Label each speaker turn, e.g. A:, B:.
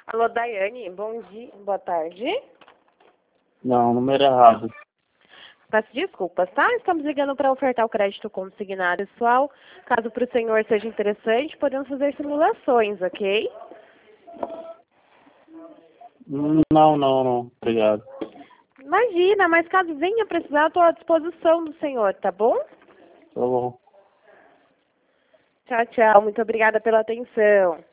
A: Alô, Daiane, bom dia, boa tarde.
B: Não, número errado.
A: Peço desculpas, tá? Estamos ligando para ofertar o crédito consignado pessoal. Caso para o senhor seja interessante, podemos fazer simulações, ok?
B: Não. Obrigado.
A: Imagina, mas caso venha precisar, estou à disposição do senhor, tá bom?
B: Tá bom.
A: Tchau, tchau. Muito obrigada pela atenção.